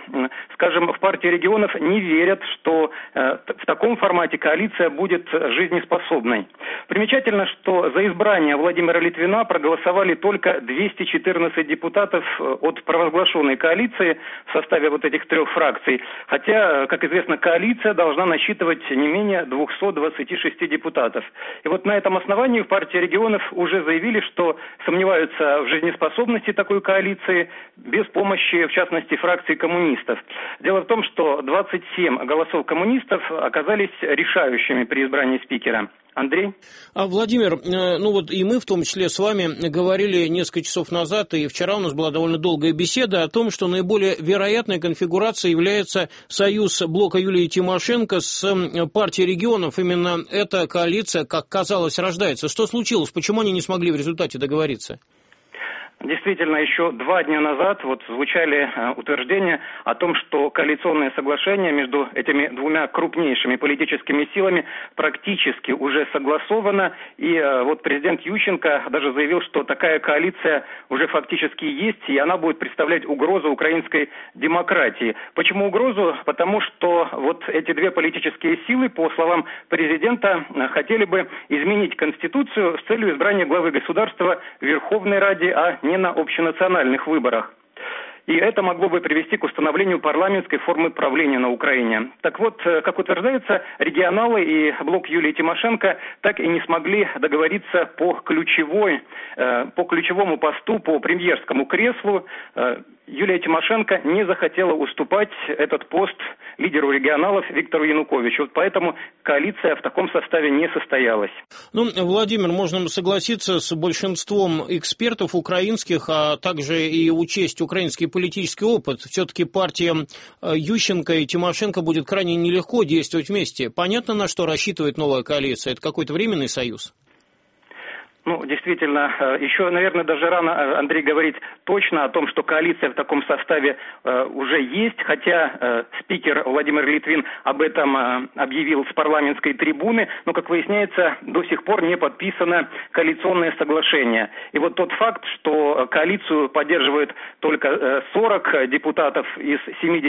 H: скажем, в партии регионов не верят, что в таком формате коалиция будет жизнеспособной. Примечательно, что за избрание Владимира Литвина проголосовали только 214 депутатов от провозглашенной коалиции в составе вот этих трех фракций. Хотя, как известно, коалиция должна насчитывать не менее 226 депутатов. И вот на этом основании в партии регионов уже заявили, что сомневаются в жизнеспособности такой коалиции без помощи, в частности, фракции коммунистов. Дело в том, что 27 голосов коммунистов оказались решающими при избрании спикера. Андрей?
B: Владимир, и мы в том числе с вами говорили несколько часов назад, и вчера у нас была довольно долгая беседа о том, что наиболее вероятной конфигурацией является союз блока Юлии Тимошенко с партией регионов. Именно эта коалиция, как казалось, рождается. Что случилось? Почему они не смогли в результате договориться?
H: Действительно, еще 2 дня назад звучали утверждения о том, что коалиционное соглашение между этими двумя крупнейшими политическими силами практически уже согласовано. И президент Ющенко даже заявил, что такая коалиция уже фактически есть, и она будет представлять угрозу украинской демократии. Почему угрозу? Потому что эти две политические силы, по словам президента, хотели бы изменить Конституцию с целью избрания главы государства в Верховной Раде, а не на общенациональных выборах. И это могло бы привести к установлению парламентской формы правления на Украине. Так вот, как утверждается, регионалы и блок Юлии Тимошенко так и не смогли договориться по ключевому посту, по премьерскому креслу. Юлия Тимошенко не захотела уступать этот пост лидеру регионалов Виктору Януковичу. Поэтому коалиция в таком составе не состоялась.
B: Владимир, можно согласиться с большинством экспертов украинских, а также и учесть украинский политический опыт. Все-таки партиям Ющенко и Тимошенко будет крайне нелегко действовать вместе. Понятно, на что рассчитывает новая коалиция? Это какой-то временный союз?
H: Действительно, еще, наверное, даже рано, Андрей, говорить точно о том, что коалиция в таком составе уже есть, хотя спикер Владимир Литвин об этом объявил с парламентской трибуны, но, как выясняется, до сих пор не подписано коалиционное соглашение. И тот факт, что коалицию поддерживает только 40 депутатов из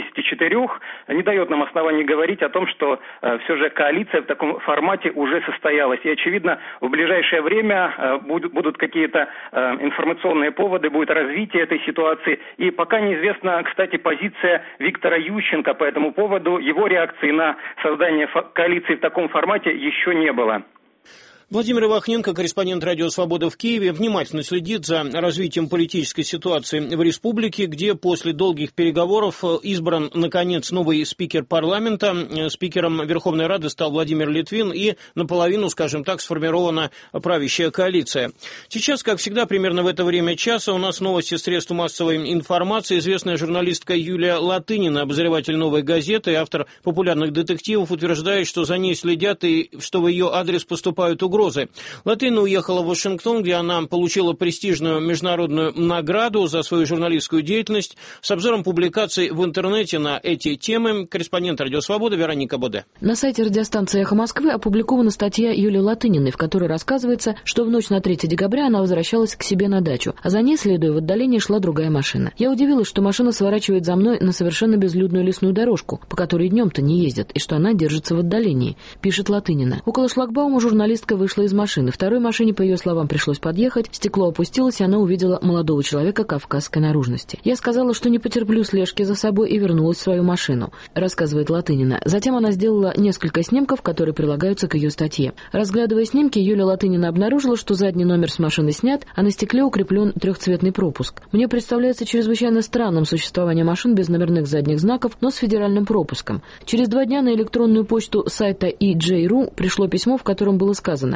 H: 74, не дает нам оснований говорить о том, что все же коалиция в таком формате уже состоялась. И, очевидно, в ближайшее время будут какие-то информационные поводы, будет развитие этой ситуации. И пока неизвестна, кстати, позиция Виктора Ющенко по этому поводу. Его реакции на создание коалиции в таком формате еще не было.
B: Владимир Ивахненко, корреспондент «Радио Свобода» в Киеве, внимательно следит за развитием политической ситуации в республике, где после долгих переговоров избран, наконец, новый спикер парламента. Спикером Верховной Рады стал Владимир Литвин, и наполовину, скажем так, сформирована правящая коалиция. Сейчас, как всегда, примерно в это время часа у нас новости средств массовой информации. Известная журналистка Юлия Латынина, обозреватель «Новой газеты» и автор популярных детективов, утверждает, что за ней следят и что в ее адрес поступают угрозы. Латынина уехала в Вашингтон, где она получила престижную международную награду за свою журналистскую деятельность. С обзором публикаций в интернете на эти темы корреспондент «Радио Свобода» Вероника Боде.
I: На сайте радиостанции «Эхо Москвы» опубликована статья Юлии Латыниной, в которой рассказывается, что в ночь на 3 декабря она возвращалась к себе на дачу, а за ней, следуя в отдалении, шла другая машина. Я удивилась, что машина сворачивает за мной на совершенно безлюдную лесную дорожку, по которой днем-то не ездят, и что она держится в отдалении, пишет Латынина. Около шлагбаума журналистка вышла из машины. Второй машине, по ее словам, пришлось подъехать. Стекло опустилось, и она увидела молодого человека кавказской наружности. Я сказала, что не потерплю слежки за собой, и вернулась в свою машину, рассказывает Латынина. Затем она сделала несколько снимков, которые прилагаются к ее статье. Разглядывая снимки, Юлия Латынина обнаружила, что задний номер с машины снят, а на стекле укреплен трехцветный пропуск. Мне представляется чрезвычайно странным существование машин без номерных задних знаков, но с федеральным пропуском. Через 2 дня на электронную почту сайта EJ.ru пришло письмо, в котором было сказано: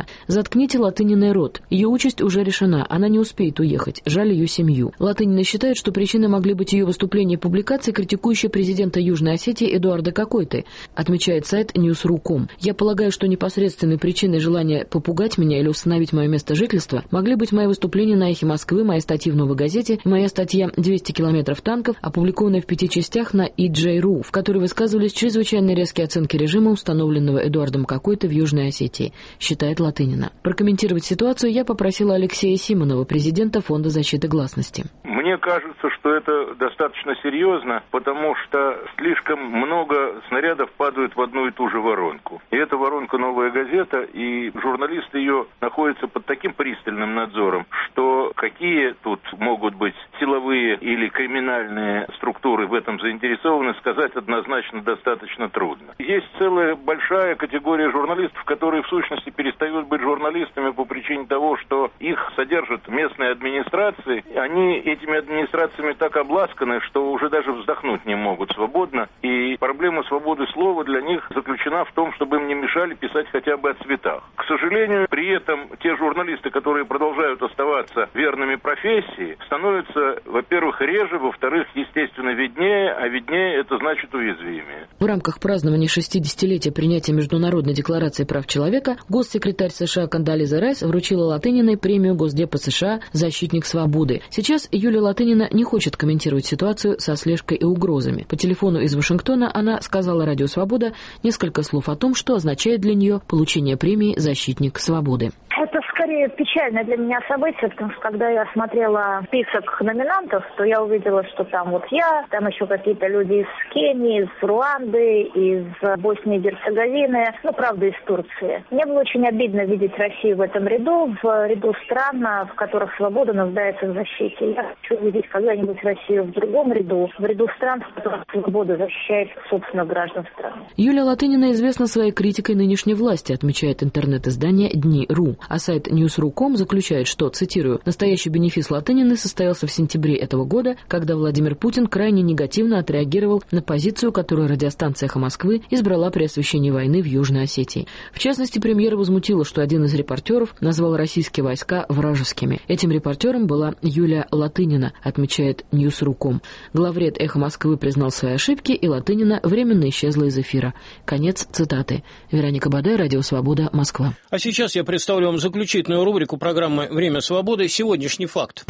I: Латынина. «Заткните Латыниной рот. Ее участь уже решена. Она не успеет уехать. Жаль ее семью». Латынина считает, что причиной могли быть ее выступления и публикации, критикующие президента Южной Осетии Эдуарда Какойты, отмечает сайт News.ru.com. «Я полагаю, что непосредственной причиной желания попугать меня или установить мое место жительства могли быть мои выступления на «Эхе Москвы», мои статьи в «Новой газете», моя статья «200 километров танков», опубликованная в 5 частях на EJ.ru, в которой высказывались чрезвычайно резкие оценки режима, установленного Эдуардом Какойтой в Южной Осетии», считает Латынина. Прокомментировать ситуацию я попросила Алексея Симонова, президента Фонда защиты гласности.
J: Мне кажется, что это достаточно серьезно, потому что слишком много снарядов падают в одну и ту же воронку. И эта воронка «Новая газета», и журналисты ее находятся под таким пристальным надзором, что какие тут могут быть силовые или криминальные структуры в этом заинтересованы, сказать однозначно достаточно трудно. Есть целая большая категория журналистов, которые в сущности перестают быть журналистами по причине того, что их содержат местные администрации. Они этими администрациями так обласканы, что уже даже вздохнуть не могут свободно. И проблема свободы слова для них заключена в том, чтобы им не мешали писать хотя бы о цветах. К сожалению, при этом те журналисты, которые продолжают оставаться верными профессии, становятся, во-первых, реже, во-вторых, естественно, виднее, а виднее это значит уязвимее.
I: В рамках празднования 60-летия принятия Международной декларации прав человека госсекретарь США Кондолиза Райс вручила Латыниной премию Госдепа США «Защитник свободы». Сейчас Юлия Латынина не хочет комментировать ситуацию со слежкой и угрозами. По телефону из Вашингтона она сказала «Радио Свобода» несколько слов о том, что означает для нее получение премии «Защитник свободы».
L: Это скорее печальное для меня событие, потому что когда я смотрела список номинантов, то я увидела, что там вот я, там еще какие-то люди из Кении, из Руанды, из Боснии и Герцеговины, ну, правда, из Турции. Мне было очень обидно видеть Россию в этом ряду, в ряду стран, в которых свобода нуждается в защите. Я хочу увидеть когда-нибудь Россию в другом ряду, в ряду стран, в которых свобода защищает собственных граждан страны.
I: Юлия Латынина известна своей критикой нынешней власти, отмечает интернет-издание «Дни.ру». А сайт News.ru.com заключает, что, цитирую, «настоящий бенефис Латыниной состоялся в сентябре этого года, когда Владимир Путин крайне негативно отреагировал на позицию, которую радиостанция «Эхо Москвы» избрала при освещении войны в Южной Осетии. В частности, премьера возмутила, что один из репортеров назвал российские войска вражескими. Этим репортером была Юлия Латынина, отмечает News.ru.com. Главред «Эхо Москвы» признал свои ошибки, и Латынина временно исчезла из эфира». Конец цитаты. Вероника Бадай, Радио Свобода, Москва.
B: А сейчас я представлю вам заключительную рубрику программы «Время свободы. Сегодняшний факт».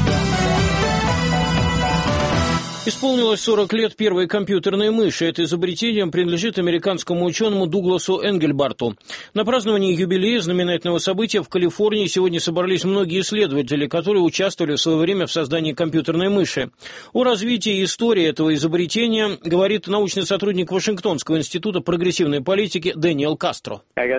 B: Исполнилось 40 лет первой компьютерной мыши. Это изобретение принадлежит американскому ученому Дугласу Энгельбарту. На праздновании юбилея знаменательного события в Калифорнии сегодня собрались многие исследователи, которые участвовали в свое время в создании компьютерной мыши. О развитии и истории этого изобретения говорит научный сотрудник Вашингтонского института прогрессивной политики Дэниел Кастро.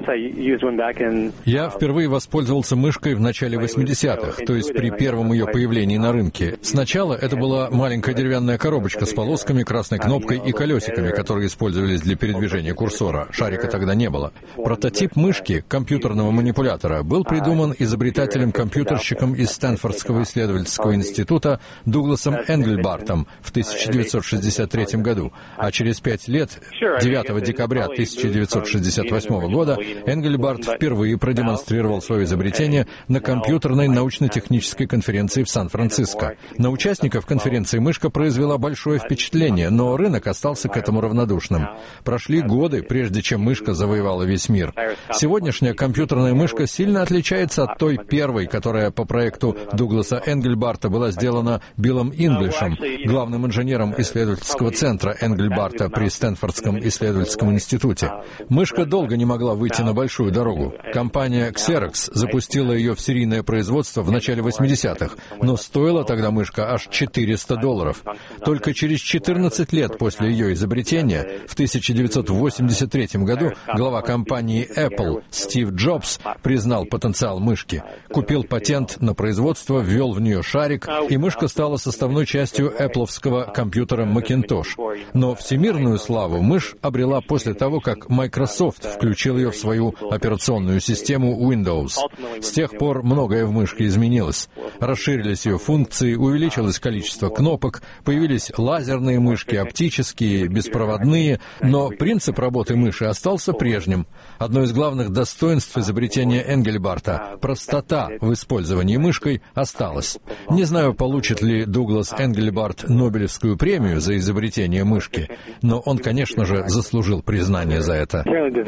M: Я впервые воспользовался мышкой в начале 80-х, то есть при первом ее появлении на рынке. Сначала это была маленькая деревянная коробочка с полосками, красной кнопкой и колесиками, которые использовались для передвижения курсора. Шарика тогда не было. Прототип мышки, компьютерного манипулятора, был придуман изобретателем-компьютерщиком из Стэнфордского исследовательского института Дугласом Энгельбартом в 1963 году, а через 5 лет, 9 декабря 1968 года, Энгельбарт впервые продемонстрировал свое изобретение на компьютерной научно-технической конференции в Сан-Франциско. На участников конференции мышка произвела большое впечатление, но рынок остался к этому равнодушным. Прошли годы, прежде чем мышка завоевала весь мир. Сегодняшняя компьютерная мышка сильно отличается от той первой, которая по проекту Дугласа Энгельбарта была сделана Биллом Инглишем, главным инженером исследовательского центра Энгельбарта при Стэнфордском исследовательском институте. Мышка долго не могла выйти на большую дорогу. Компания Xerox запустила ее в серийное производство в начале 80-х, но стоила тогда мышка аж $400. Только через 14 лет после ее изобретения, в 1983 году, глава компании Apple Стив Джобс признал потенциал мышки, купил патент на производство, ввел в нее шарик, и мышка стала составной частью Apple'овского компьютера Macintosh. Но всемирную славу мышь обрела после того, как Microsoft включил ее в свою операционную систему Windows. С тех пор многое в мышке изменилось. Расширились ее функции, увеличилось количество кнопок, появились Появились лазерные мышки, оптические, беспроводные, но принцип работы мыши остался прежним. Одно из главных достоинств изобретения Энгельбарта — простота в использовании мышкой — осталась. Не знаю, получит ли Дуглас Энгельбарт Нобелевскую премию за изобретение мышки, но он, конечно же, заслужил признание за это.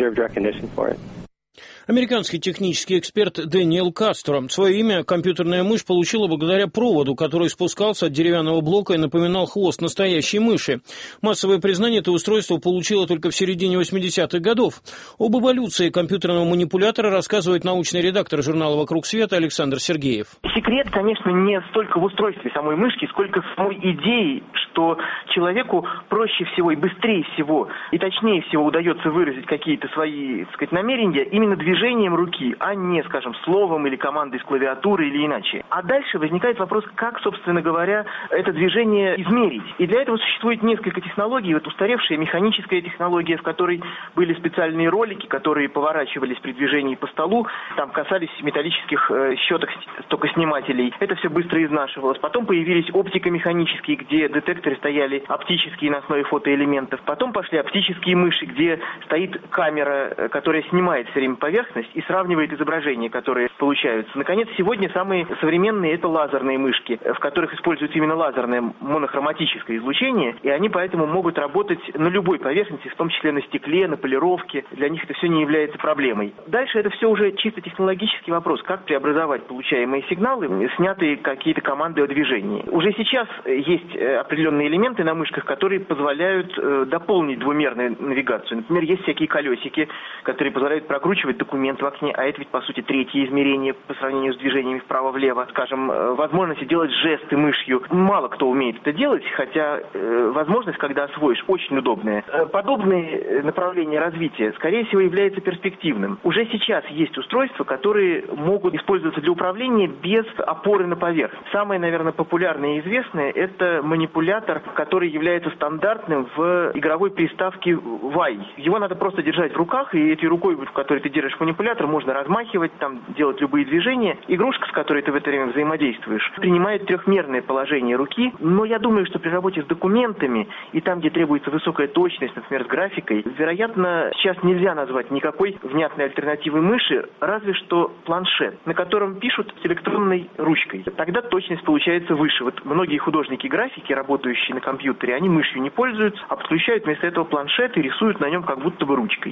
B: Американский технический эксперт Дэниел Кастро. Свое имя компьютерная мышь получила благодаря проводу, который спускался от деревянного блока и напоминал хвост настоящей мыши. Массовое признание это устройство получило только в середине 80-х годов. Об эволюции компьютерного манипулятора рассказывает научный редактор журнала «Вокруг света» Александр Сергеев.
K: Секрет, конечно, не столько в устройстве самой мышки, сколько в самой идее, что человеку проще всего и быстрее всего и точнее всего удается выразить какие-то свои, так сказать, намерения именно движением руки, а не, скажем, словом или командой с клавиатуры или иначе. А дальше возникает вопрос, как, собственно говоря, это движение измерить. И для этого существует несколько технологий. Вот устаревшая механическая технология, в которой были специальные ролики, которые поворачивались при движении по столу, там касались металлических щеток токоснимателей. Это все быстро изнашивалось. Потом появились оптико-механические, где детекторы стояли оптические на основе фотоэлементов. Потом пошли оптические мыши, где стоит камера, которая снимает все время поверхность и сравнивает изображения, которые получаются. Наконец, сегодня самые современные — это лазерные мышки, в которых используется именно лазерное монохроматическое излучение, и они поэтому могут работать на любой поверхности, в том числе на стекле, на полировке. Для них это все не является проблемой. Дальше это все уже чисто технологический вопрос, как преобразовать получаемые сигналы, снятые какие-то команды о движении. Уже сейчас есть определенные элементы на мышках, которые позволяют дополнить двумерную навигацию. Например, есть всякие колесики, которые позволяют прокручивать документ в окне, а это ведь, по сути, третье измерение по сравнению с движениями вправо-влево. Скажем, возможность делать жесты мышью. Мало кто умеет это делать, хотя возможность, когда освоишь, очень удобная. Подобные направления развития, скорее всего, являются перспективным. Уже сейчас есть устройства, которые могут использоваться для управления без опоры на поверхность. Самое, наверное, популярное и известное — это манипулятор, который является стандартным в игровой приставке Wii. Его надо просто держать в руках, и этой рукой, в которой ты держишь манипулятор, можно размахивать, там делать любые движения. Игрушка, с которой ты в это время взаимодействуешь, принимает трехмерное положение руки, но я думаю, что при работе с документами и там, где требуется высокая точность, например, с графикой, вероятно, сейчас нельзя назвать никакой внятной альтернативой мыши, разве что планшет, на котором пишут с электронной ручкой. Тогда точность получается выше. Вот многие художники-графики, работающие на компьютере, они мышью не пользуются, а подключают вместо этого планшет и рисуют на нем как будто бы ручкой.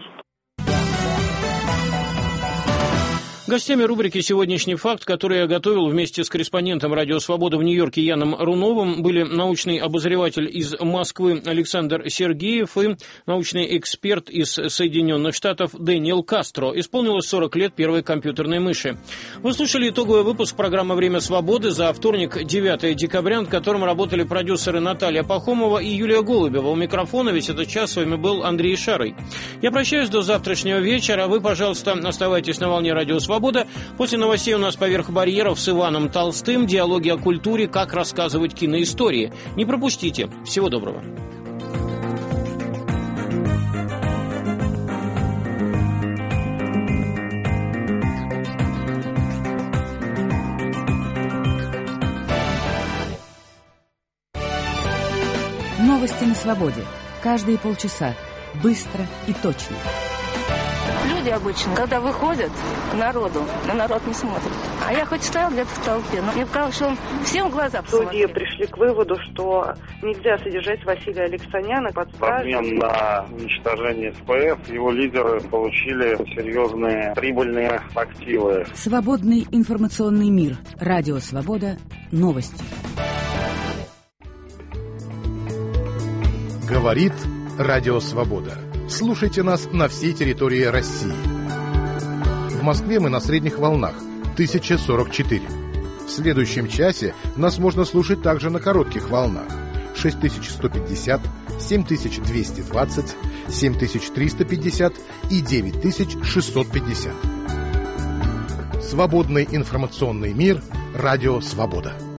B: Гостями рубрики «Сегодняшний факт», который я готовил вместе с корреспондентом «Радио Свобода» в Нью-Йорке Яном Руновым, были научный обозреватель из Москвы Александр Сергеев и научный эксперт из Соединенных Штатов Дэниел Кастро. Исполнилось 40 лет первой компьютерной мыши. Вы слушали итоговый выпуск программы «Время свободы» за вторник, 9 декабря, над которым работали продюсеры Наталья Пахомова и Юлия Голубева. У микрофона весь этот час с вами был Андрей Шарый. Я прощаюсь до завтрашнего вечера. Вы, пожалуйста, оставайтесь на волне «Радио Свобода». После новостей у нас «Поверх барьеров» с Иваном Толстым, диалоги о культуре, как рассказывать киноистории. Не пропустите. Всего доброго.
A: Новости на свободе. Каждые полчаса. Быстро и точно.
N: Люди обычно, когда выходят к народу, на народ не смотрят. А я хоть стоял где-то в толпе, но мне показалось, что он всем в глаза посмотрел.
P: Судьи пришли к выводу, что нельзя содержать Василия Алексаняна под стражей.
X: В обмен на уничтожение СПФ его лидеры получили серьезные прибыльные активы.
A: Свободный информационный мир. Радио Свобода. Новости.
Y: Говорит Радио Свобода. Слушайте нас на всей территории России. В Москве мы на средних волнах 1044. В следующем часе нас можно слушать также на коротких волнах 6150, 7220, 7350 и 9650. Свободный информационный мир. Радио Свобода.